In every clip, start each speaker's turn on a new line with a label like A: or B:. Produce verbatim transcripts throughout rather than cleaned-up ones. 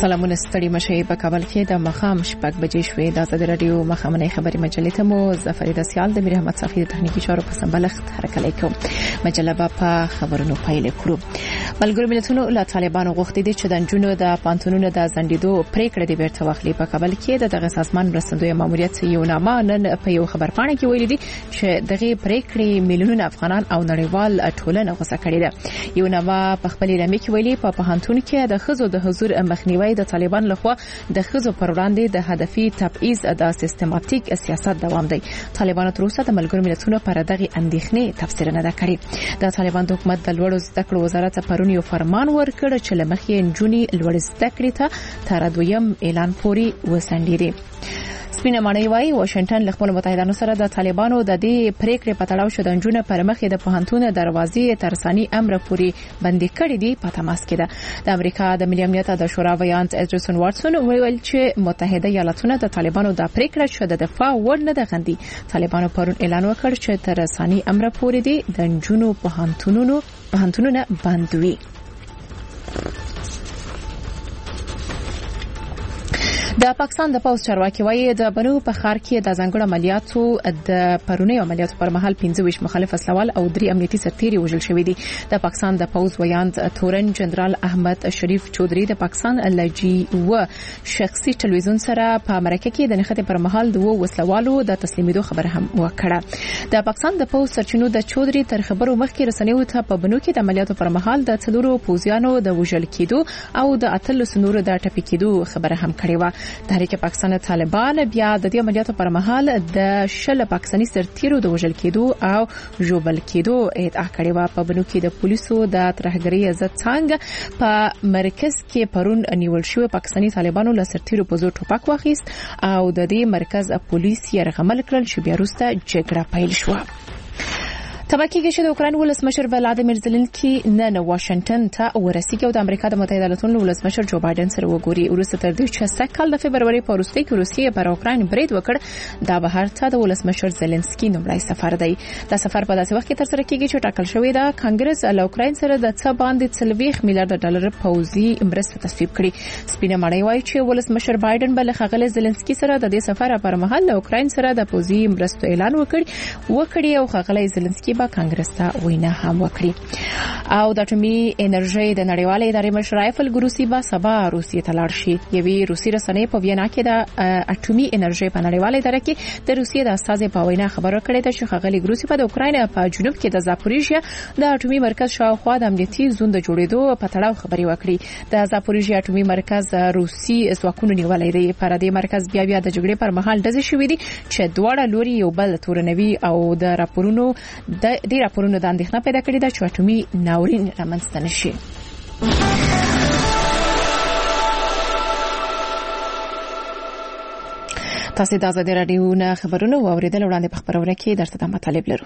A: سلامونه ستړي مشي په کابل کې د مخام شپږ بجې شوې د آزاد رادیو مخامنۍ خبري مجلې ته مو ظفر رسیال د میر احمد صافي د تخنیکی چارو په سمبلښت حرکت کوم. مجله په خبرونو پیل کړو. ملګرو ملتونو له طالبانو غوښتي دي چې د جنونو د پانتونونو د زندیدو پریکړه دی بیرته واخلي. په کابل کې د دغه سازمان مرستندوی ماموریت یو نامه نن په یو خبرپاڼه کې ویلي دي چې دغه پریکړې میلیونونه افغانان او نړیوال ټولنه غوسه کړي ده. یو نامه په خپل رمي کې ویلي په پوهنتون کې د خزو د حضور مخنیوي د طالبان لخوا د خزو پر وړاندې د هدفي تبعیض د سیستماتیک سیاست دوام دی. طالبان تر اوسه د ملګرو ملتونو پر دغه اندېښنې تفسیر نه ده کړې. د طالبان د حکومت د لوړو زده کړو وزارت پرون یو فرمان ورکړ چې لمخې نجونې لوړ زده کړې ته تر دویم اعلان پورې وسنډيري. سپینه معنی وايي واشنگټن له خپل متحدانو سره د طالبانو د دې پریکړې په تړاو شو د جنونو پر مخ د پوهنتون دروازې ترساني امر پوري بندي کړې دي په تماس کې ده. د امریکا د ملي امنیت د شورا ویاند اډرسن واتسون ویل چې متحده ایالاتونه د طالبانو د پریکړې شو د دفاع وړ نه ده غندي. طالبانو پرون اعلان وکړ چې ترساني امر پوري دي د جنونو پوهنتونونو پوهنتونونه بندوي. د پاکستان د پوز چارواکي وایي د بنو په ښار کې د ځنګړو عملیاتو د پرونی عملیاتو پر مهال پنځه ویشت مخالف اسلوال او درې امنیتي سرتیري وژل شوي دي. د پاکستان د پوز ویاند تورن جنرال احمد شریف چودري د پاکستان لجی و شخصي ټلویزیون سره په امریکا کې د نښتې پر مهال د وسلوالو د تسلیمېدو خبره هم وکړه. د پاکستان د پوز سرچینو د چودري تر خبرو مخکې رسنیو ته په بنو کې د عملیاتو پر مهال د څلورو پوزیانو د وژل کېدو او د اتلس نورو د ټپي کېدو خبره هم کړې و. تحریک پاکستان طالبان بیا د دې عملیاتو پر مهال د شل پاکستاني سرتیرو د وژل کېدو او ژوبل کېدو ادعا کړې و. په بنو کې د پولیسو د ترهګرۍ عزت څنګه په مرکز کې پرون نیول شو پاکستاني طالبانو له سرتیرو په زور ټوپک واخیست او د دې مرکز پولیس یې رغمل کړل چې بیا وروسته جګړه پیل شوه. تبکیږي چې د اوکراین ولسمشر ولادیمیر زيلنسکي نن واشنگټن ته ورسیږي او د امریکا د متحده ایالاتونو ولسمشر جو بایدن سره وګوري. ورسته تر دې چې سږ کال د فبرवरी په وروستۍ کې روسیې پر اوکراین برید وکړ. دا بهر ته د ولسمشر زيلنسکي نومړی سفر دی. دا سفر په داسې وخت کې تر سره کیږي چې ټاکل شوی دا کانګرس له اوکراین سره د څه باندې څلويخ میلیارډ ډالر پوځي مرسته تصویب کړي. سپینه مړی وايي چې ولسمشر بایدن بل خغل زيلنسکي سره د دې سفر پر مهال له اوکراین سره د پوځي مرستو اعلان وکړ وکړي او خغل زيلنسکي به کانګرس ته وینا هم وکړي. او د اټومي انرژي د نړیوالې ادارې مشر رایفل ګروسی به سبا روسیې ته لاړ شي. یوې روسي رسنۍ په وینا کې د اټومي انرژي په نړیوالې ادارې کې د روسیې د استازي په وینا خبره کړې ده چې خغلی ګروسی په د اوکراین په جنوب کې د زاپوریژیا د اټومي مرکز شاوخوا د امنیتي زون د جوړېدو په تړاو خبري وکړي. د زاپوریژیا اټومي مرکز روسي ځواکونو نیولې دی. پر دې مرکز بیا بیا د جګړې پر مهال ډزې شوې دي چې دواړه لوري یو بل تورنوي او د راپورونو د دې راپورونو د اندېښنه پیدا کړې ده چې اټومي ناورین رامنځته نشي. تاسو د آزاد رادیو نه خبرونه واوریدل وړاندې په خبرونه کې درته د مطالب لرو.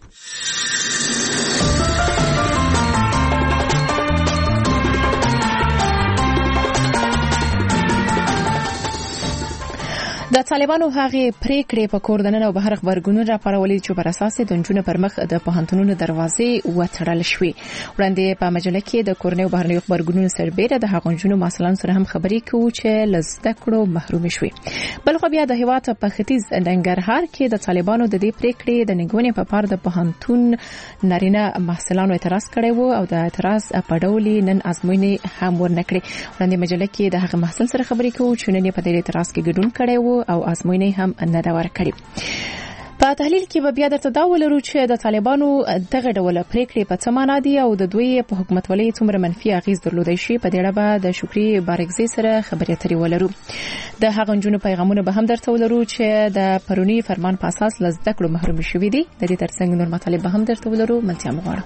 A: د طالبانو هغه پریکړې په کوردننه او بهر خبرګونونو راپارولې چې پر اساس د جنونو پر مخ د پوهنتونونو دروازې وتړل شوې. وړاندې په مجله کې د کورنیو بهرنیو خبرګونونو سربېره د هغو جنونو مسلمان سره هم خبرې کوي چې لزده کړو محروم شوي. بل خو بیا د هیواد په ختیځ ننګرهار کې د طالبانو د دې پریکړې د نګونې په پار د پوهنتون نارینه محصلانو اعتراض کړی وو او د اعتراض په ډول نن ازموینې هم ورنکړي. وړاندې مجله کې د هغه محصل سره خبرې کوي چې نن په دې اعتراض کې ګډون کړی وو او ازموینې هم نه دا ورکړي. په تحلیل کې به بیا درته دا ولرو چې د طالبانو دغه ډول پریکړې په څه معنا دي او د دوی په حکومتولۍ څومره منفي اغیز درلودای شي. په دې اړه به د شکري بارګزي سره خبرې اترې ولرو. د هغه جنونو پیغامونه به هم درته ولرو چې د پرونی فرمان په اساس لزده کړو محروم شوي دي. د دې ترڅنګ نور مطالب به هم درته ولرو. منځه مغواړم.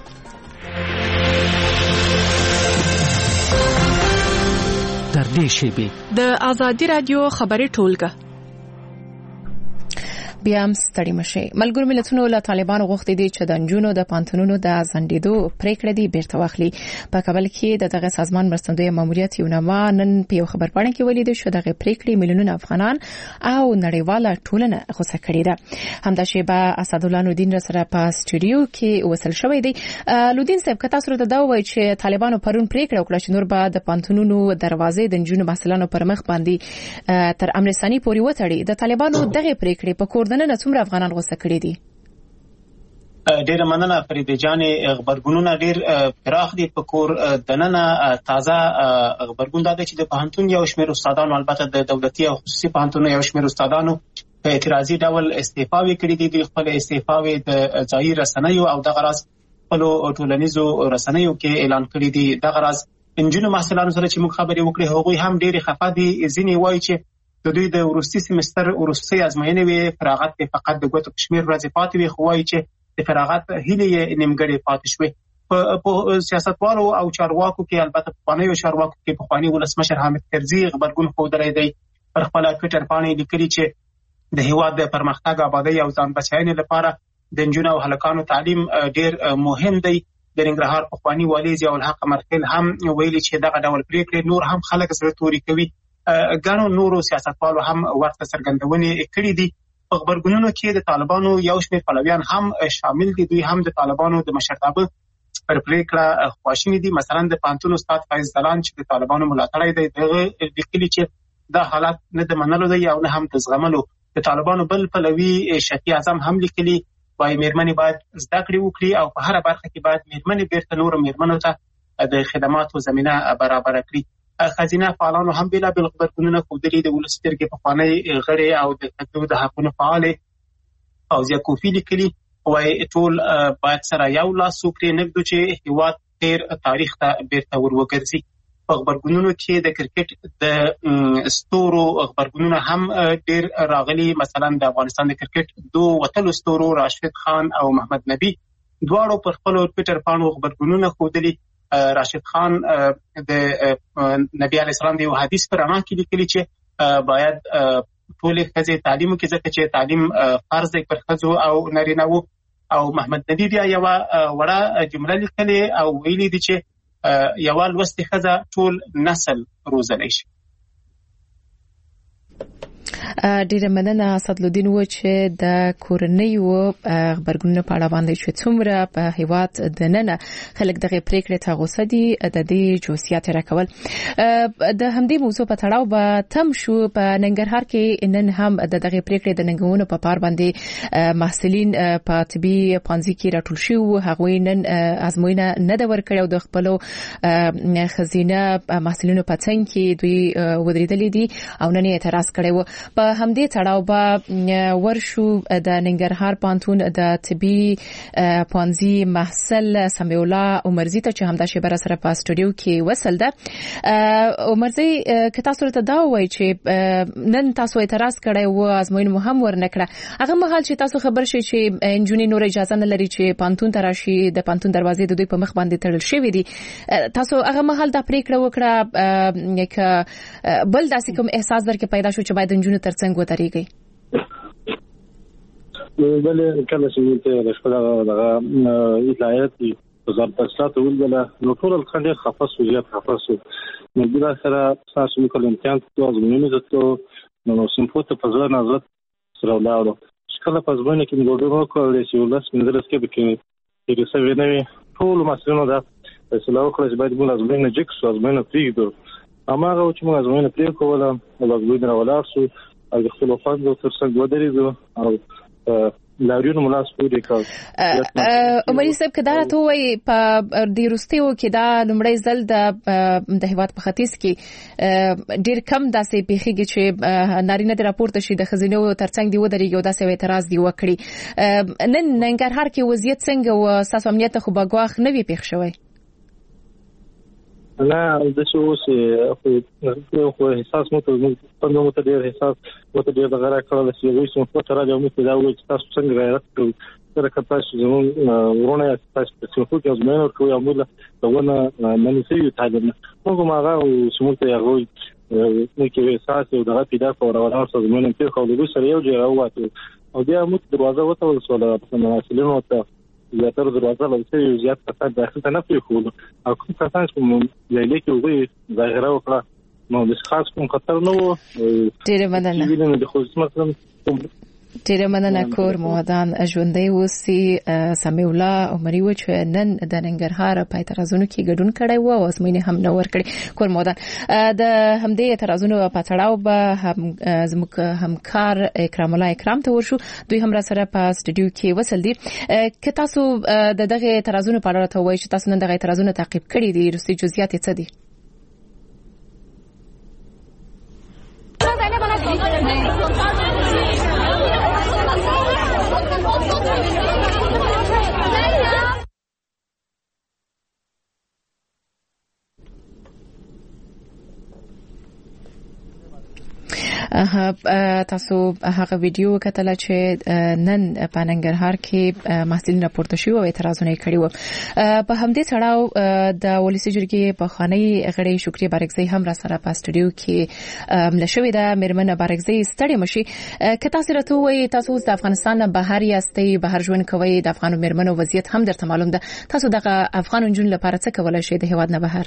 B: تر دې شی به د آزادی رادیو خبري ټولګه
A: بیا هم ستړي مشي. ملګرو ملتونو له طالبانو غوښتي دي چې د انجونو د پانتونونو د ځنډېدو پریکړه دی بیرته واخلي. په کابل کې د دغه سازمان مرستندوی ماموریت یو نامه نن په یو خبرپاڼه کې ولیدل چې دغه پریکړې میلیونونه افغانان او نړیواله ټولنه غوسه کړې ده. همدا شیبه اسدالله نودین سره په سټوډیو کې وصل شوی دی. لودین صاحب که تاسو ته دا وایي چې طالبانو پرون پریکړه وکړه چې نور به د پانتونونو دروازې د انجونو محصلانو پر مخ باندې تر امر ثاني پورې وتړي، د طالبانو دغه پریکړې په کور دننه څومره افغانان غوسه کړي دي؟
B: ډیره مننه فریده جانې. خبرګونونه ډیر پراخ دي په کور دننه. تازه خبرګون دا دی چې د پوهنتون یو شمېر استادانو، البته د دولتي او خصوصي پوهنتونونو یو شمېر استادانو په اعتراضي ډول استعفاوې کړې دي. د خپل استعفاوې د ځایي رسنیو او دغه راز خپل ټولنیزو رسنیو کې اعلان کړی دي. دغه راز انجونو محصلانو سره چې موږ خبرې وکړې هغوی هم ډېرې خفه دي. ځینې وایي چې د دوی د وروستي سیمستر وروستۍ ازموینې وې، فراغت یې فقط د ګوتو په شمېر ورځې پاتې وې، خو وایي چې د فراغت هیلې یې نیمګړې پاتې شوې. په سیاستوالو او چارواکو کې، البته پخوانیو چارواکو کې پخواني ولسمشر حامد کرزي خبرګون ښودلی دی. پر خپله ټویټر پاڼې لیکلي چې د هېواد د پرمختګ، آبادۍ او ځان بچاینې لپاره د نجونو او هلکانو تعلیم ډېر مهم دی. د ننګرهار پخواني والي ضیاء الحق مرخیل هم ویلي چې دغه ډول پریکړې نور هم خلک زړه توري کوي. ګڼو نورو سیاستوالو هم ورته څرګندونې کړې دي. په خبرګونونو کې د طالبانو یو شمېر پلویان هم شامل دي. دوی هم د طالبانو د مشرتابه پر پریکړه خواشیني دي. مثلا د پوهنتون استاد فایز دلان چې د طالبانو ملاتړی دی، دغه لیکلي چې دا حالت نه د منلو دی او نه هم د زغملو. د طالبانو بل پلوي شفیع اعظم هم لیکلي وايي مېرمنې باید زده کړې وکړي او په هره برخه کې باید مېرمنې بیرته نورو مېرمنو ته د خدماتو زمینه برابره کړي. خزینه فعالانو هم بېلابېل خبرګونونه ښودلي. د ولس جرګې پخوانی غړی او د پښتو د حقونو فعالې فوزیه کوفي لیکلي وايي ټول باید سره یو لاس وکړي، نږدو چې هېواد تېر تاریخ ته بیرته ور وګرځي. په خبرګونونو کې د کرکټ د ستورو خبرګونونه هم ډېر راغلي. مثلا د افغانستان د کرکټ دو وتلو ستورو راشد خان او محمد نبي دواړو پر خپلو ټویټر پاڼو خبرګونونه ښودلي. راشد خان د نبی علیه السلام د یو حدیث پر رڼا کې لیکلي چې باید ټولې ښځې تعلیم وکړي ځکه چې تعلیم فرض دی پر ښځو او نارینه‌وو. او محمد نبي بیا یوه وړه جمله لیکلې او ویلي دي چې یوه لوستې ښځه ټول نسل روزلی شي.
A: ډیره مننه اسدالدین و چې د کورنیو خبرګونونو په اړه باندې چې څومره په هیواد د نن خلک دغه پریکړې ته غوسه دي د دې جزئیات راکول. د همدې موضوع په تړاو به تم شو. په ننګرهار کې نن هم د دغه پریکړې د ننګونو په پار باندې محصلین په طبي پانزي کې راټول شو. هغوی نن ازموینه نه د ورکړې او د خپلو خزینه محصلینو په څنګ کې دوی ودرېدلې دي او نن یې اعتراض کړی و. په همدې تړاو به ورشو د ننګرهار پانتون د طبي پانزي محصل سمیع الله عمرزي ته چې همدا شیبه سره په سټوډیو کې وصل ده. عمرزي که تاسو ته دا وایي چې نن تاسو اعتراض کړی و، ازموینه مو هم ورنکړه، هغه مهال چې تاسو خبر شئ چې انجونی نور اجازه نه لري چې پانتون ته راشي، د پانتون دروازې د دوی په مخ باندې تړل شوې دي، تاسو هغه مهال دا پریکړه وکړه چې بل داسې کوم احساس درکې پیدا شو چې باید انجونی ترڅنګ وتريږي؟
C: بلې کله چې موږ د خپل دغه اطلاعات وزارت اصلاحات ولله نو ټول خلک خفه شو، زیات خفه شو. نو بل سره تاسو موږ کله امتحان ته ازموینې ته نو سمپوت په ځای نظر سره ولاړو. کله په ځمانه کې موږ ډېر وکړل چې ولس مندرس کې بکې چې څه ویني ټول مسلمانانو دا فیصله وکړه چې باید موږ ازموینه جکس ازموینه پریږدو. اماغه چې موږ ازموینه پریږدو او ازموینه ولاړ شو او د خپل وفات د ترڅنګ ودرېدو او لاریونو ملاس پورې کړ.
A: عمري صاحب کدا ته وای په د روستیو کې دا لمړی ځل د د هیواد په ختیځ کې ډیر کم داسې پیخیږي چې نارینه د راپورته شي د خزینو ترڅنګ دی ودرېږي او داسې اعتراض دی وکړي. نن ننګرهار کې وضعیت څنګه او اساس امنیت خو باغواخ نه وی پیښ شوی؟
C: نه د څه اوس خو احساس مو ته په نومو ته ډېر احساس مو ته ډېر غره کړل چې وایي چې په تر راځو مو ته دا وایي چې تاسو څنګه غیرت کوئ سره کتاسو زمون ورونه تاسو چې خو کې ازمنه کوي عمله دونه منسي تعلیم موږ ماغه او سموته یغوي نو کې احساس او دغه پیدا کول او تاسو زمون په خو د سره یو ځای راوته او بیا موږ دروازه وته وسوله په مناسلینو ته زیاتره دروازه لوسه زیات کسان داخل ته نه پریښول او کوم کسان چې مو لیلې کې وګړي ظاهره وکړه نو د خاص کوم خطر نه وو.
A: ډېره مننه.
C: ویلنه د خصوصي مثلا
A: ډېره مننه کور مودان ژوندۍ اوسي. سمیع الله عمري و چې نن د ننګرهار په اعتراضونو کې ګډون کړی و او ازموینې هم نه ورکړي. کور مودان د همدې اعتراضونو په تړاو به هم زموږ همکار اکرام الله اکرام ته ورشو. دوی هم را سره په سټډیو کې وصل دي. که تاسو د دغه اعتراضونو په اړه ته وایئ چې تاسو نن دغه اعتراضونه تعقیب کړي دي رسي جزئیات څه دي؟ تاسو هغه ویډیو کتل چې نن په ننګرهار کې محصلین راپورته شوی او اعتراضونه کړي وو. په همدې تړاو د ولسی جرګې په خاني غړي شکریا بارګزی هم را سره په سټډیو کې ملشوي د مرمنه بارګزی ستړي مشي. که تاسو راته وایي تاسو د افغانستان بهر یاستئ، بهر ژوند کوي، د افغان مرمنو وضعیت هم درته معلوم ده، تاسو د افغان جون لپاره څه کولای شئ د هیواد نه بهر؟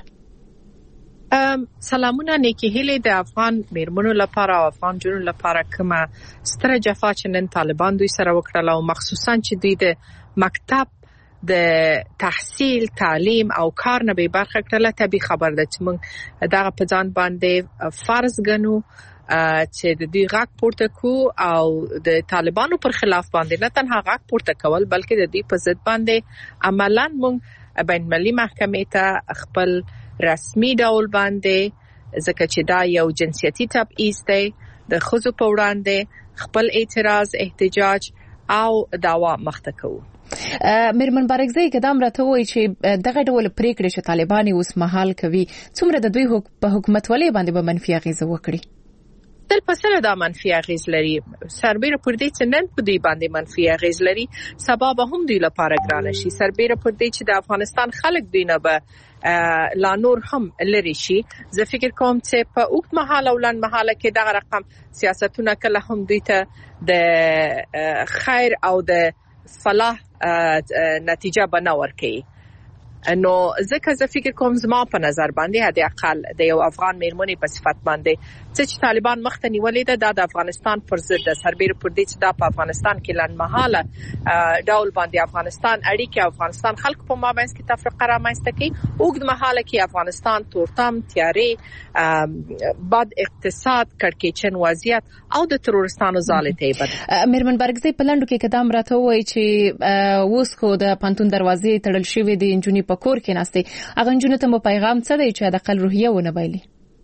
D: سلامونه نیکی هیله د افغان میرمنو لپاره او افغان جنونو لپاره کومه ستره جفا چې نن طالبان دوی سره وکړه او مخصوصا چې دوی د مکتب د تحصیل تعلیم او کار نه به برخه کړله طبي خبر ده چې موږ دغه په ځان باندې فرض ګڼو چې د دې غږ پورته کو او د طالبانو پر خلاف باندې نه تنها غږ پورته کول بلکې د دې په ضد باندې عملاً موږ بین المللي محکمې ته خپل رسمي ډول باندې ځکه چې دا یو جنسیتي تبعیض دی د ښځو په وړاندې خپل اعتراض احتجاج او دعوا مخته کوو.
A: مرمن بارګزی قدم راته وایي چې دغه ډول پریکړې چې طالبان اوس مهال کوي څومره د دوی په حکومت ولې باندې به منفي اغیزه وکړي؟
D: تل پسره دا منفي اغیز لري. سربېره پر دې چې نن په دوی باندې منفي اغیز لري سبا به هم دوی لپاره ګرانه شي. سربېره پر دې چې د افغانستان خلک دوی نه به لا نور هم لري شي. زه فکر کوم چې په اوږد مهال او لنډ مهال کې دغه رقم سیاستونه کله هم دوی ته د خیر او د فلاح نتیجه به نه ورکوي. نو ځکه زه فکر کوم زما په نظر باندې حد اقل د یو افغان میرمنې په صفت باندې چې طالبان مخته نیولې ده د افغانستان پر ضد د سربېره پر دې چې دا په افغانستان کې لنډمهاله ډول باندې افغانستان اړیکې افغانستان خلکو په مابین کې تفرقه رامنځته کوي، اوږد مهاله کې افغانستان تورتم تیارې بد اقتصاد کړکېچن وضعیت او د ترورستانو ځاله ته بد.
A: مرمن بارګزی په لندو کې قدم راته وایي چې اوس خو د پانتون دروازې تړل شوې دي، انجونی په کور کې ناشته، هغه انجونی ته مو پیغام څه دی چې د خپل روحیه ونه بایلي؟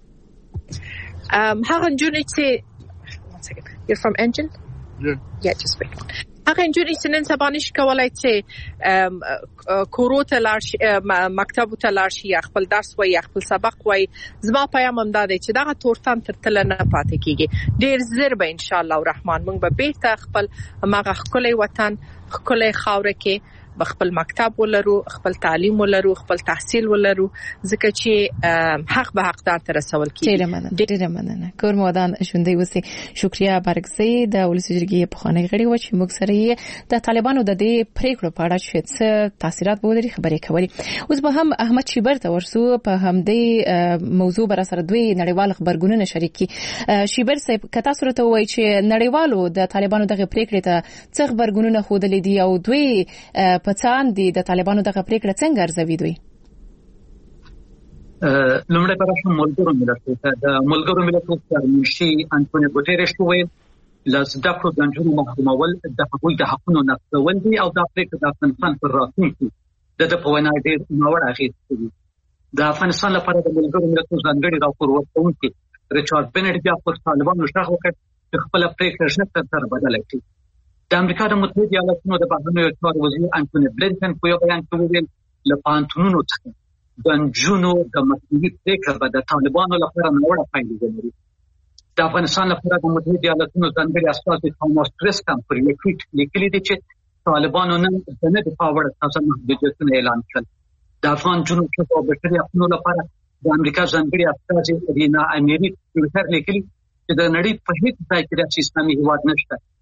D: Um, هغه انجونی چې one second you're from engine yeah yeah just wait هغه انجونی چې نن سبا نشي کولای چې کورو ته لاړ مکتب ته لاړ شي خپل درس وای خپل سبق وای. زما پیغام هم دا دی چې دغه تورتم تر تل نه پاتې کیږي. ډیر زر به ان شاء الله الرحمن موږ به بیرته خپل مغه خپل وطن خپل خاور کې خپل مکتب ولرو، خپل تعلیم ولرو، خپل تحصیل ولرو، ځکه چې حق به حقدار ته رسول کیږي.
A: ډیره مننه ډیره مننه کور مودان ژوندۍ اوسئ. شکریا بارګزی د ولسی جرګې په خانه غړي و چې موږ سره یې د طالبانو د دې پریکړو په اړه چې څه تاثیرات به لري خبرې کولې. اوس به هم احمد شیبر ته ورسو په همدې موضوع بر سره دوی نړیوال خبرګونونه شریکي. شیبر صاحب کته سره ته وایي چې نړیوالو د طالبانو دغه پریکړې ته څه خبرګونونه خودلې دي او دوی پڅان دي د طالبانو دغه پریکړه څنګه ارزوي دوی؟
E: لومړی پر اساس ملګرو ملتونو ته د ملګرو ملتونو سرمنشي انټونیو ګوتيريش وویل لزده کو د جنونو محکومول د حقوقي د حقونو نقضول دي او د پریکړه د افغانستان پر راتلونکي د د په وینا ډېر نوړ اغېز کوي. د افغانستان لپاره د ملګرو ملتونو ځانګړي راپور ورکوونکي ریچارډ بنټ بیا پر طالبانو شغ وکړ چې خپل پریکړه ژر تر بدل کړي. د امریکا د متحده ایالاتونو د بهرنیو چارو وزیر انټونی بلینکن په یو بیان کې وویل له پانتونونو څخه د جنونو د مسؤلیت پریکړه به د طالبانو لپاره نوړه پایلې ولري. د افغانستان لپاره د متحده ایالاتونو ځانګړي استازي توماس ټریسکم پر یو ټویټ لیکلي دی چې طالبانو نن د نه دفاع وړ تازه محدودیتونه اعلان کړل. د افغان جنوب او بشري حقوقو لپاره د امریکا ځانګړي استازي رینا امیری ټویټر لیکلي چې د نړۍ په هیڅ ځای کې د اسلامي هیواد نشته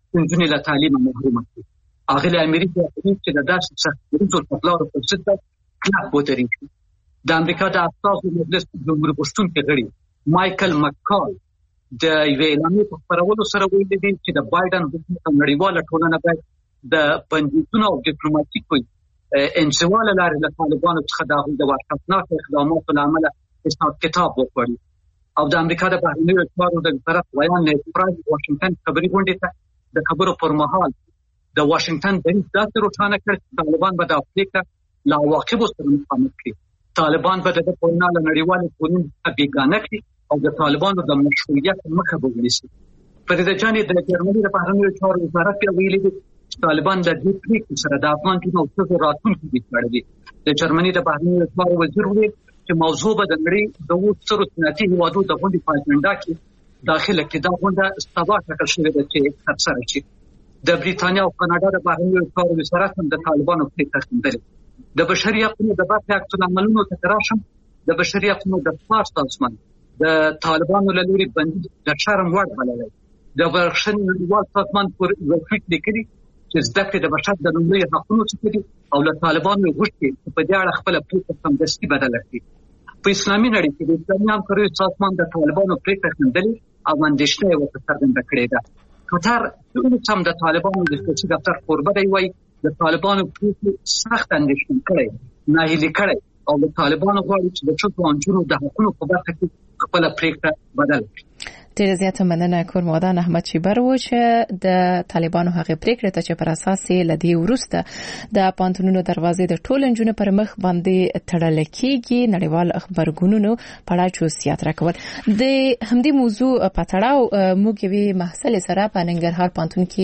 E: نجونې له تعلیمه محرومه کړي. اغلې امریکا چې د داسې سختو تګلارو پر ضد کلک ودرېږي. د امریکا د اساسو مجلس جمهور غوښتونکي غړي مایکل مکال د یوې اعلامیې په خپرولو سره ویلي دي چې د بایدن حکومت او نړیواله ټولنه باید د بندیزونو او ډیپلوماټیکو انزوا له لارې له طالبانو څخه د هغوی د وحشتناکو اقداماتو له امله حساب کتاب وکړي. او د امریکا د بهرنیو چارو د طرف ویان نیډ پرایس واشنگټن خبري غونډې ته د خبرو پر مهال د واشنگټن دریځ داسې روښانه کړ چې طالبان به د افریقا له عواقبو سره مخامخ کړي. طالبان به د دې په وینا له نړیوالې ټولنې څخه بېګانه کړي او د طالبانو د مشروعیت مخه به ونیسي. فرید جانې د جرمني د بهرنیو چارو وزارت بیا ویلي دي چې طالبان له دې پرېکړې سره د افغان ټولنو او ښځو راتلونکي بیځړه دي. د جرمني د بهرنیو چارو وزیر وویل چې موضوع به د نړۍ د اووه سترو صنعتي هېوادو د غونډې په اجنډا کې داخله کړي. دا غونډه سبا ټاکل شوې ده چې ترسره شي. د بریتانیا او کاناډا د بهرنیو چارو وزارت هم د طالبانو پرېکړه خندلې. د بشري حقونو د برخې عکس العملونو ته راشم. د بشري حقونو د خاص سازمان د طالبانو له لوري بندیز د شرم وړ بللی. د بخښنې نړیوال سازمان پر یو ټویټ لیکلي چې زده کړې د بشر د لومړیو حقونو څخه دي او له طالبانو یې غوښتي چې په دې اړه خپله پرېکړه سمدستي بدله کړي. په اسلامي نړۍ کې د اسلامي همکاریو سازمان د طالبانو پرېکړه خندلې او اندېښنه یې ورته څرګنده کړې ده. قطر اوس هم د طالبانو د سیاسي دفتر کوربه دی، وایي د طالبانو پرېکړې سخت اندېښمن کړی، ناهیلي کړی او د طالبانو غواړي چې د ښځو او نجونو د حقونو په برخه کې خپله پرېکړه بدله کړي.
A: ډیره زیاته مننه کورمودان احمد شیبر و چې د طالبانو هغه پریکړه ته چې پر اساس یې لدی ورسته د پانتونونو دروازې د ټول انجونو پر مخ باندې تړل کېږي. نړیوال خبرګونونو پړا چوسیات راکول د همدې موضوع په تړاو موږ یې محصل سره په ننګرهار پانتون کې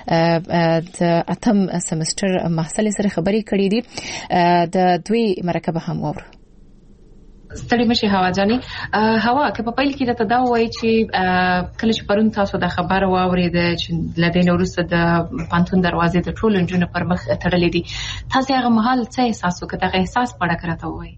A: د اتم سمستر محصل سره خبرې کړې دي. د دوی مرکه هم وره
F: ستړي مشي هوا جاني هوا که په پیل کې د تدا وای چې کله چې پرون تاسو د خبر واورید چې لدین ورسته د پانتون دروازې د ټول انجونو پر مخ تړلې دي، تاسو هغه مهال څه احساس وکړ؟ هغه احساس پړه کړته وای؟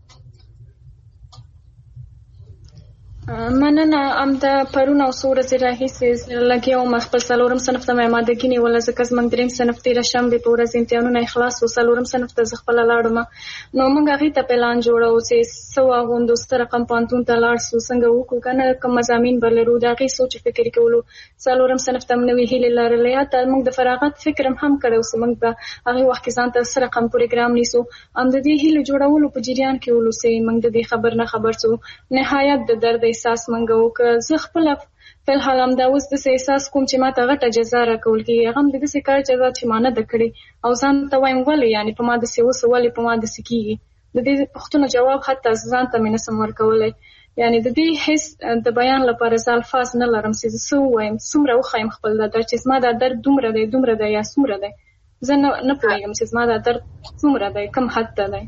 G: مننه. ام د پرون او سورز راهیسې لګیو مخ په سلورم صنف ته ماده کې ولا زکه زمنګ دریم صنف ته راشم به پورز امتحانونه اخلاص و سلورم صنف ته خپل لاړم. نو موږ هغه ته پلان جوړو چې سو غوندو ستر رقم پانتون ته لاړ سو څنګه وکړو کنه کوم مضامین بلرو دا غي سوچ فکر کولو. سلورم صنف ته نوې هیله لرلې ته موږ د فراغت فکر هم کړو چې موږ به هغه وخت کې ځان ته سره رقم پروګرام نیسو. ام د دې هیله جوړولو په جریان کې ولو چې موږ د دې خبر نه خبر سو نهایت د درد احساس منګو که زه خپل په حال هم دا اوس د احساس کوم چې ما ته غټه جزا راکول کیږي. هغه د دې کار جزا چې ما نه د کړې او ځان ته وایم ولې یعنی په ما د سی اوس ولې په ما د سکیږي د دې پښتنو جواب حتی ځان ته مې نه سم ورکولای. یعنی د دې هیڅ د بیان لپاره ځل الفاظ نه لرم چې زه وایم څومره وخایم خپل د درد چې ما د درد دومره دی دومره دی یا څومره دی زه نه پوهیږم چې ما د درد څومره دی کم حد ته دی.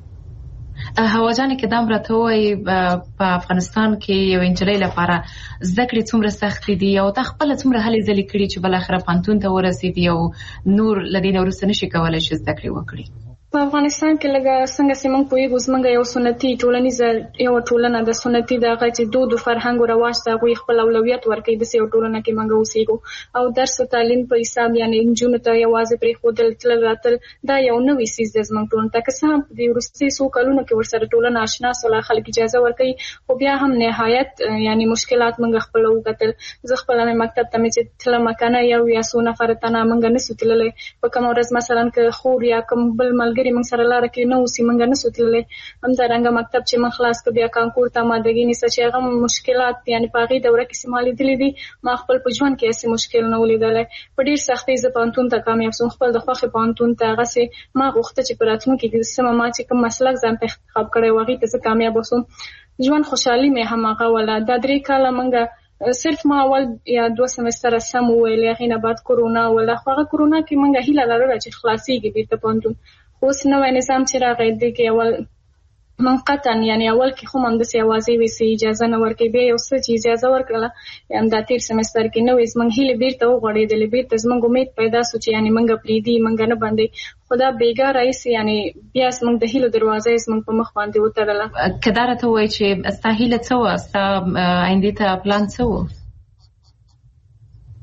F: هواجانې کې دام راته وایي په افغانستان کې یو انجلۍ لپاره زده کړې څومره سختې دي او تا خپله څومره هلې ځلې کړي چې بالاخره پانتون ته ورسېدي او نور له دې نه وروسته نشي کولی چې زده کړې وکړي.
G: په افغانستان کې لږه څنګه چې موږ پوهېږو زموږ یو سنتي ټولنیزه یو ټولنه د سنتي دغه چې دود او فرهنګ او رواج ته هغوی خپل اولویت ورکوي. داسې یو ټولنه کې موږ اوسېږو او درس او تعلیم په حساب یعنې نجونو ته یوازې پرېښودل تلل راتل دا یو نوی څیز دی زموږ ټولنه ته. که څه هم په دې وروستي څو کلونو کې ورسره ټولنه اشنا سوله خلک اجازه ورکوي خو بیا هم نهایت یعنې مشکلات موږ خپل وکتل. زه خپله مې مکتب ته مې چې تلم کنه یو یا څو نفره تنه موږ نسو تللی په کومه ورځ مثلا که خور یا کوم بل ملګري موږ سره لاره کې نه اوسي موږ نه سو تللی. همدارنګه مکتب چې موږ خلاص کړ بیا کانکور ته آمادګي نیسه چې هغه مشکلات یعنې په هغې دوره کې چې ما لیدلي دي ما خپل په ژوند کې هسې مشکل نه و لیدلی. په ډېر سختۍ زه پوهنتون ته کامیاب سوم. خپل د خوښې پوهنتون ته هغسې ما غوښته چې په راتلونکي کې سمه ما چې کوم مسلک ځان ته انتخاب کړی و هغې ته زه کامیاب وسوم. ژوند خوشحالي مې هم هغه وله. دا درې کاله موږ صرف ما اول یا دوه سمستره سم وویل هغې نه بعد کورونا وله خو هغه کورونا کې موږ هیله لرله چې خلاصېږي بېرته پوهنتون. اوس نوی نظام چې راغی دی کې اول من قطعا یعنی اول کې خو هم داسې اوازې وې چې اجازه نه ورکوي بیا یو څه چې اجازه ورکړله همدا تېر سمستر کې نوې زموږ هیلې بېرته وغوړېدلې بېرته زموږ امید پیدا سو چې یعنې موږ پرېږدي موږ نه بندوي خو دا بېګا راهیسې یعنې بیا زموږ د هیلو دروازه یې زموږ په مخ باندې وتړله.
F: که دا راته ووایي چې ستا هیله څه وه ستا آیندې ته پلان څه و؟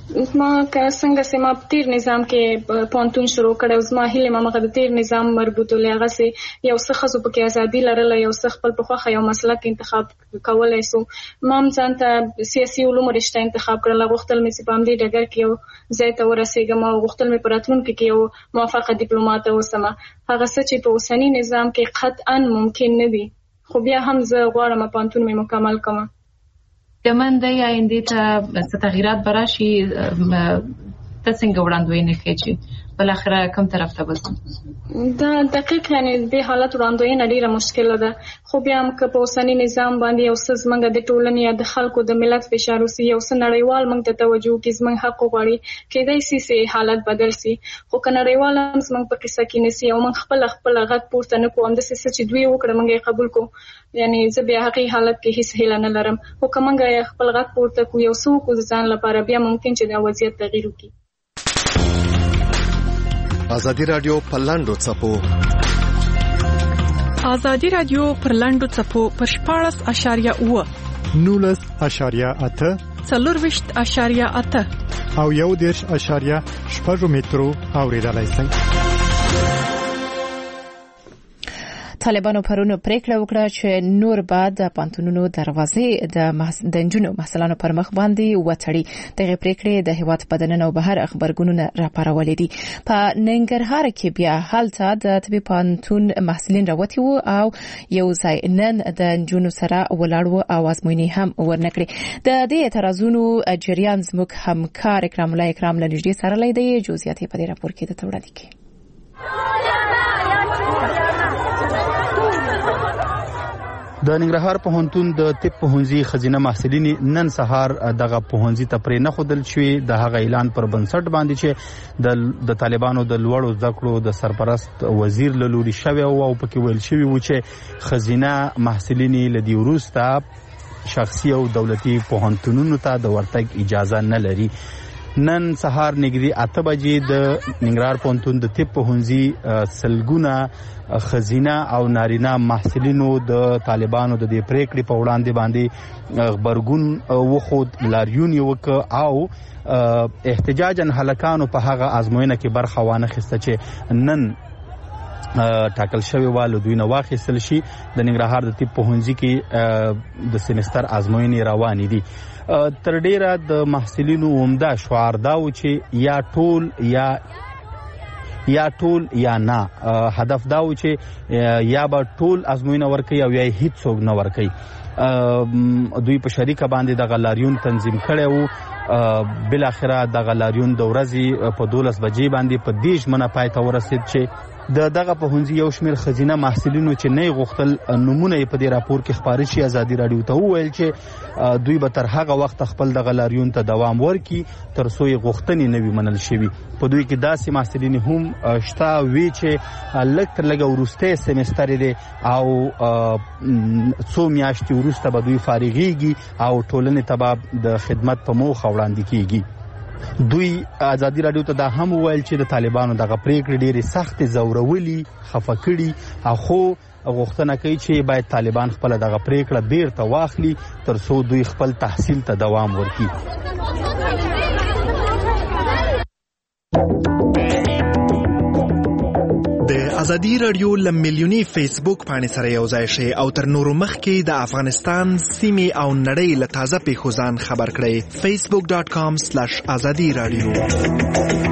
G: ما که څنګه چې ما په تیر نظام کې پونتون شروع کړو زما هیله ما مغه د تیر نظام مربوط لهغه سي یو څه خصو پکې ازادي لرله یو څه خپل په خوخه یو مسلک انتخاب کولای سو ما ځان ته سیاسي علوم رشته انتخاب کړل غوښتل مې چې په دې ډګر کې یو ځای ته ورسېږم او غوښتل مې په راتلونکي کې یو موافقه ډیپلوماټ اوسم هغه څه چې په اوسنی نظام کې قطعا ممکن نه دي خو بیا هم زه غواړم پونتون مې مکمل کړم
F: دمن د آینده ته څه تغیرات براشي ته څنګه وړاندوینه کوي بل اخره کوم طرف ته وځي
G: دا دقیق یعنی د حالت وړاندوینه ډیره مشکله ده خو بیا هم که په اوسنی نظام باندې یو څه زمونږ د ټولنې یا د خلکو د ملت فشار وسی یو څه نړیوال موږ ته توجه کوي زمونږ حق غواړي کېدای شي چې حالت بدل شي خو که نړیوال هم زمونږ په قصه کې نسی او موږ خپل خپل غږ پورته نه کوو هم د څه چې دوی وکړه موږ قبول کوو یعنی زه بیا هغه حالت کې هیڅ هیله نه لرم خو که موږ خپل غږ پورته کوو یو څه کو ځان لپاره بیا ممکن چې دا وضعیت تغییر وکړي
H: ازادي رادیو پر لاندو څپو
I: ازادي رادیو پر لاندو څپو پر شپاړس اشاریه اوه
J: نولس اشاریه اته
I: څلورویشت اشاریه اته
J: او یو دېرش اشاریه شپږ مترو اوریدلای شئ.
A: طالبانو پرونو پریکړه وکړه چې نور بعد د پانتونونو دروازې د د نجونو محصلانو پر مخ باندې وتړي. دغه پریکړه د هیواد په دننه او بهر خبرګونونه راپارولې دي. په ننګرهار کې بیا حالت د طبي پانتون محصلین راوتی وو او یو ځای نن د نجونو سره ولاړ وو او ازموینې هم ورنکړي. د دې اعتراضونو جریان زموږ همکار اکرام الله اکرام له نږدې سره لیدي. جزئیات په دې راپور کې د توړاندې کې
K: د ننګرهار پوهنتون د طب پوهنځي خزینه محصلین نن سهار دغه پوهنځي ته پرې نه خودل شوی د هغه اعلان پر بنسټ باندې چې د د طالبانو د لوړو زده کړو د سرپرست وزیر له لوري شوی او پکې ویل شوی و چې خزینه محصلین لدی وروسته شخصي او دولتي پوهنتونونو ته د ورتګ اجازه نه لري. نن سهار نګری اته بجې د ننګرهار پوهنتون د طب پوهنځي سلګونه خزینه او نارینه محصلینو د طالبانو د دې پریکړې په وړاندې باندې خبرګون وخود لاریون وک او احتجاجن هلکانو په هغه ازموینه کې برخه وانه خسته چې نن ټاکل شوی والو دوی نه واخیستل شي. د ننګرهار د طب پوهنځي کې د سمستر ازموینې روانې دي. تر ډیره د محصلینو عمده شعار دا و چې یا ټول یا یا ټول یا نه. هدف دا و چې یا به ټول ازموینه ورکړي او یا هیڅ څوک نه ورکړي. دوی په شریکه باندې د غلاریون تنظیم کړي وو. بل اخره د غلاریون د ورځې په دولس بجې باندې په دیش منه پای ته ورسید چې د دغه پوهنځي یو شمېر خزینه محصلینو چې نه غوښتل نمونه په دې راپور کې خبري شي ازادي رادیو ته وویل چې دوی به تر هغه وخت خپل د غلاریون ته دوام ورکړي تر څو یې غوښتنې نه وي منل شوي. په دوی کې داسې محصلین هم شته وی چې لږ تر لږه وروستی سمستر دی او څو میاشتې وروسته به دوی فارغېږي او ټولنې ته به د خدمت په موخه وړاندې کېږي. دوی ازادي رادیو ته دا هم وویل چې د طالبانو دغه پریکړې ډېرې سختې زورولي خفه کړي او خو غوښتنه کوي چې باید طالبان خپل دغه پریکړه بیرته واخلي تر څو دوی خپل تحصیل ته دوام ورکړي.
H: د ازادي رادیو لمیلیونی فیسبوک باندې سره یو ځای شي او تر نورو مخکې د افغانستان سیمې او نړۍ له تازه پیښو ځان خبر کړئ. facebook dot com slash azadi radio.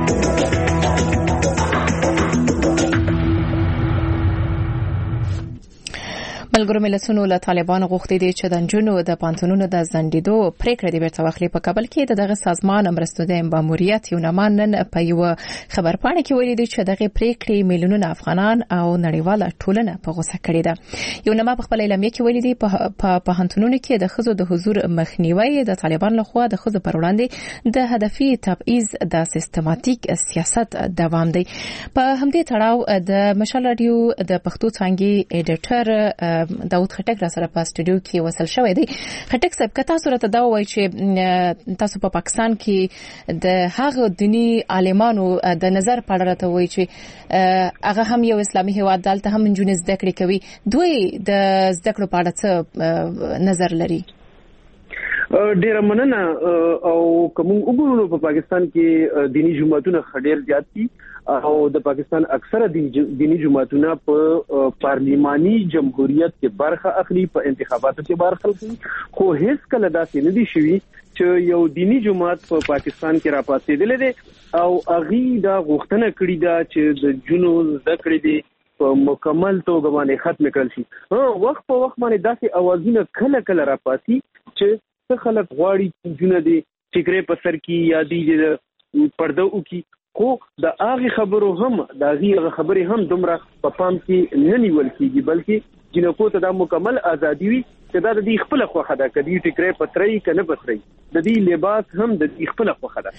A: ملګرو ملتونو له طالبانو غوښتي دي چې د نجونو د پانتونونو د زندیدو پریکړه د بیرته واخلي. په کابل کې د دغه سازمان مرستندوی ماموریت یو نمان نن په یو خبرپاڼه کې ویلي دي چې دغه پریکړې میلیونونه افغانان او نړیواله ټولنه په غوسه کړې ده. یو نما په خپل اعلامیه کې ویلي دي په پوهنتونونو کې د ښځو د حضور مخنیوي د طالبان لخوا د ښځو پر وړاندې د هدفي تبعیض د سیستماتیک سیاست دوام دی. په همدې تړاو د مشال رادیو د پښتو څانګې ایډیټر داود خټک را سره په سټوډیو کې وصل شوی دی. خټک صاحب که تاسو راته دا وایي چې تاسو په پاکستان کې د هغه دینی عالمانو د نظر په اړه راته وایي چې هغه هم یو اسلامي هیواد دلته هم نجونې زده کړې کوي، دوی د زده کړو په اړه څه نظر لري؟
L: ډیره مننه. او کوم وګورو په پاکستان کې دینی جماعتونه خډیر زیات دي او د پاکستان اکثره دینی جماعتونه په پارلیماني جمهوریت کې برخه اخلي، په انتخاباتو کې برخه اخلي، خو هیڅ کله داسې نه دي شوي چې یو دینی جماعت په پاکستان کې راپاتېدل دي او اغي دا غوښتنه کړې ده چې د جنو ذکر دي په مکمل توګه باندې ختم کړل شي. ها وخت په وخت باندې داسې اوازونه کله کله راپاتې چې څه خلک غواړي چې جنو دي فکرې په سر کې یا دي پرده وکي، خو د هغه خبرو هم د هغه خبرې هم دومره په پام کې نه نیول کیږي، بلکې جنکو ته د مکمل ازادي وي چې دا د دې خپل خوخه ده، کدي فکرې پتري کنه پتري د دې لباس هم د دې خپل خوخه ده.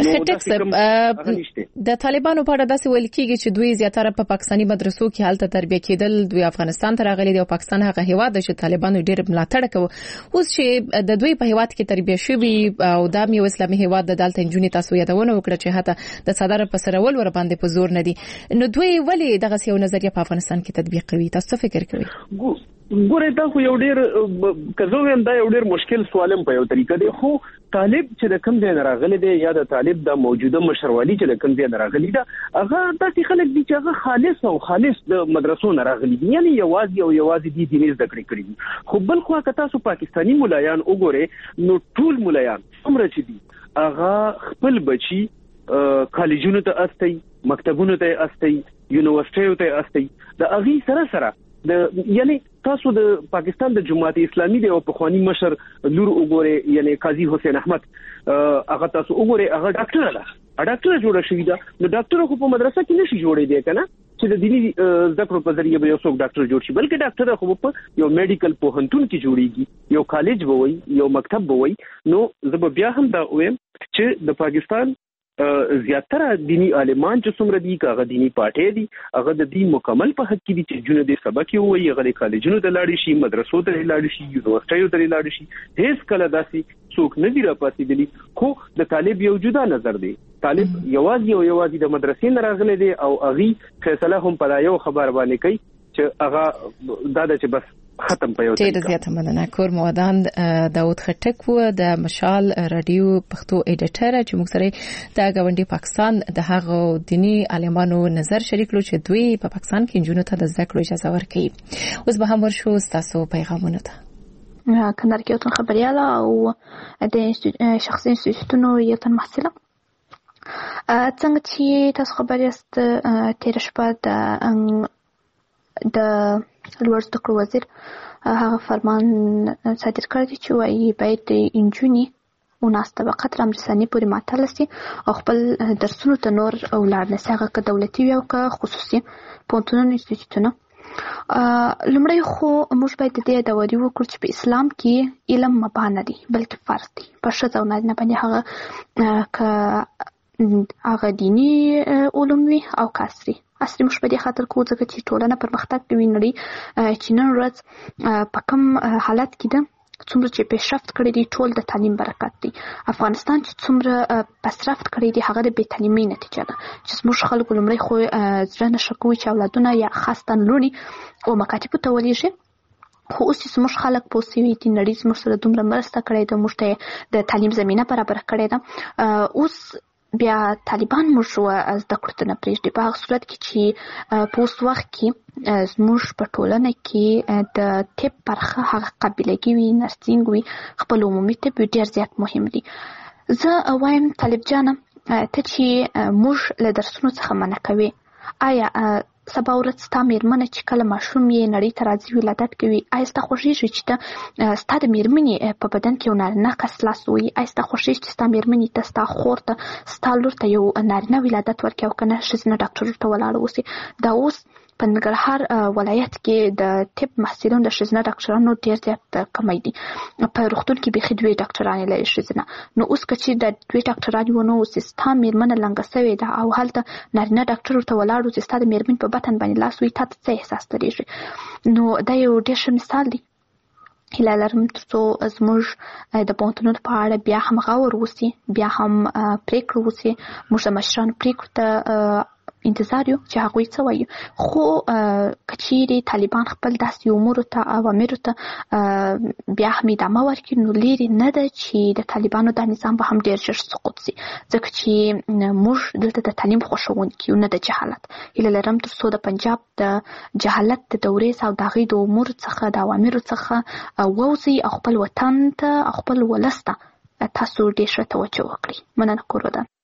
A: د طالبانو په اړه داسې ویل کیږي چې دوی زیاتره په پاکستاني مدرسو کې حالت تربیه کېدل، دوی افغانستان ته راغلي دي او پاکستان هغه هیواد چې طالبانو ډېر ملاتړ کوي. اوس چې د دوی په هیواد کې تربیه شوي او د یو اسلامي هیواد د دالته انجونی تاسو یادونه وکړه چې حتی د صدر په سرول ور باندې په زور نه دي، نو دوی ولې دغه یو نظریه په افغانستان کې تطبیق کوي؟ تاسو څه فکر کوئ؟
L: ګوره دا خو یو ډېر کزویم دا یو ډېر مشکل سوالم په یو طریقه دی، خو طالب چې د کوم ځای نه راغلی دی یا د طالب د موجوده مشروالي چې د کوم ځای نه راغلی دا هغه داسې خلک دي چې هغه خالص او خالص د مدرسو نه راغلي دي، یعنی یوازې او یوازې دي دیني زده کړې کړې دي. خو بل خو که تاسو پاکستاني ملایان وګورئ نو ټول ملایان څومره چې دي هغه خپل بچي کالجونو ته استي، مکتبونو ته استي، یونیورسيټیو ته استي، د اغي سره سره د یعنی تاسو د پاکستان د جماعت اسلامي دی او په خواني مشر لور وګوره، یعنی قاضي حسین احمد هغه تاسو وګوره، هغه ډاکټر ده، ډاکټر جوړه شوی ده. نو ډاکټر خو په مدرسه کې نشي جوړې دی کنه چې د دینی زده کړو په ذریعہ به یو څوک ډاکټر جوړ شي، بلکې ډاکټر خو په یو میډیکل پوهنتون کې جوړیږي، یو کالج بوي، یو مکتب بوي. نو زه بیا هم دا وایم چې د پاکستان زیاتره دینی عالمان چې څومره دي کاغه دینی پاټې دي هغه د دې مکمل په حق کې دي چې جون دې سبق وي، هغه کالجونو ته لاړ شي، مدرسو ته لاړ شي، یونیورسيټیو ته لاړ شي، هیڅ کله داسې څوک نه دی راپاتېدلی. خو د طالب یو جدا نظر دی، طالب یوازې او یوازې د مدرسې نه راغلی دی او اغي فیصله هم په یو خبر باندې کوي چې هغه دا د چې بس ختم په یو ځای.
A: ډېر زیات مننه. کور مودان داود خټک و د مشال رادیو پښتو ایډیټر چې موږ سره د غونډې پاکستان د هغو دینی عالمانو نظر شریک کړو چې دوی په پاکستان کې جنونو ته د زده کړو اجازه ورکړي. اوس به هم ورشو تاسو پیغامونه ته.
M: کندهار کې یو تن خبرياله او د شخصي انسټیټیوټونو یو تن محصله څنګه چې تاسو خبر یاست تیر شپه د د لوړ زده کړو وزیر هغه فرمان صادر کړی چې وايي باید د انجونی او ناس طبقات رامرساني پورې معطل شي او خپل درسونو ته نور اولاد نه هغه که دولتي وي او که خصوصي پونتونو انسټیټیوټونه. لمړی خو موږ باید د دې داوري وکړو چې په اسلام کې علم مباح نه دی بلکې فرض دی، په ښځه او نارینه باندې هغه که هغه دینی علوم وي او کاسري اصلي موږ په دې خاطر کوو ځکه چې ټولنه پرمختګ کوي. نړۍ چې نن ورځ په کوم حالت کې ده، څومره چې پیشرفت کړی دی ټول د تعلیم برکت دی. افغانستان چې څومره پیشرفت کړی دی هغه د بې تعلیمۍ نتیجه ده چې زموږ خلکو لومړی خو زړه نشه کوي چې اولادونه یا خاصتاً لوڼې او مکاتبو ته ولېږي، خو اوس چې زموږ خلک پوه سوي دي، نړۍ زموږ سره دومره مرسته کړې ده، موږ ته د تعلیم زمینه برابر کړې ده. اوس بیا طالبان موږ زده کړو ته نه پرېږدي، په هغه صورت کې چې په اوس وخت کې زموږ په ټولنه کې د طب برخه هغه قابلګي وي، نرسینګ وي، خپل عمومي طب ډېر زیات مهم دي. زه وایم طالب جانه ته چې موږ له درسونو څخه منع کوي، آیا سبا ورځ ستا مېرمنه چې کله ماشوم یې نړۍ ته راځي ولادت کوي، آیا ستا خوښېږي چې ته ستا د مېرمنې په بدن کې یو نارینه کس لاس ووهي؟ آیا ستا خوښېږي چې ستا مېرمنې ته، ستا خور ته، ستا لور ته یو نارینه ولادت ورکړي او که نه ښځینه ډاکټر ته ولاړه اوسي؟ دا اوس په ننګرهار ولایت کې د طب محصلینو د ښځینه ډاکټرانو ډېر زیات کمی دي. په روغتون کې بیخي دوې ډاکټرانې لري ښځینه. نو اوس که چې د دوې ډاکټرانې ونه اوسي، ستا مېرمنه لنګه سوې ده او هلته نارینه ډاکټر ورته ولاړ و چې ستا د مېرمنې په بطن باندې لاس وي، تا ته څه احساس درېږي؟ نو دا یو ډېر ښه مثال دی. هیله لرم تر څو زموږ د پوهنتونونو په اړه بیا هم غور وسي، بیا هم پرېکړه وسي، موږ د مشرانو پرېکړو ته انتظار یو چې هغوی څه وایي. خو کچېرې طالبان خپل داسې امورو ته اوامرو ته بیا هم ادامه ورکړي نو لرې نه ده چې د طالبانو دا نظام به هم ډېر ژر سقوط شي، ځکه چې موږ دلته د تعلیم خوښوونکي یو نه د جهالت. هیله لرم تر څو د پنجاب د جهالت د دورې او د هغې د امورو څخه د اوامرو څخه ووځي او خپل وطن ته او خپل ولس ته تاسو ډېر ښه توجه وکړئ. مننه کور ودان.